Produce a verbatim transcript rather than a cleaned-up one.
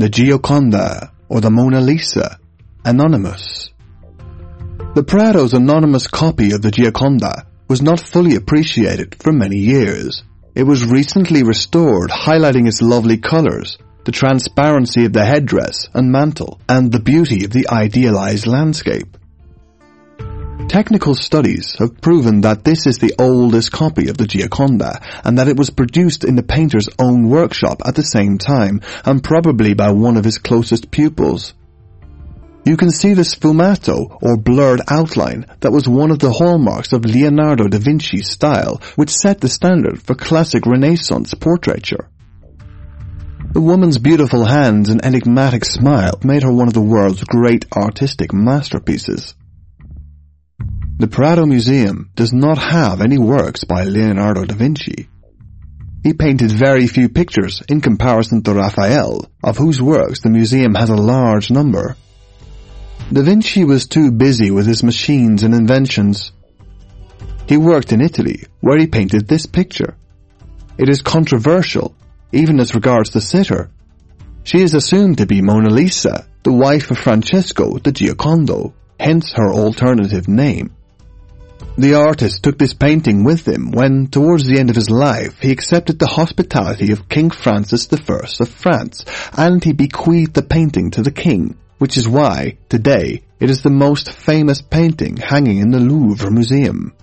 the Gioconda, or the Mona Lisa, anonymous. The Prado's anonymous copy of the Gioconda was not fully appreciated for many years. It was recently restored, highlighting its lovely colors, the transparency of the headdress and mantle, and the beauty of the idealized landscape. Technical studies have proven that this is the oldest copy of the Gioconda, and that it was produced in the painter's own workshop at the same time, and probably by one of his closest pupils. You can see the sfumato, or blurred outline, that was one of the hallmarks of Leonardo da Vinci's style, which set the standard for classic Renaissance portraiture. The woman's beautiful hands and enigmatic smile made her one of the world's great artistic masterpieces. The Prado Museum does not have any works by Leonardo da Vinci. He painted very few pictures in comparison to Raphael, of whose works the museum has a large number. Da Vinci was too busy with his machines and inventions. He worked in Italy, where he painted this picture. It is controversial, even as regards the sitter. She is assumed to be Mona Lisa, the wife of Francesco da Giocondo, hence her alternative name. The artist took this painting with him when, towards the end of his life, he accepted the hospitality of King Francis the First of France, and he bequeathed the painting to the king, which is why, today, it is the most famous painting hanging in the Louvre Museum.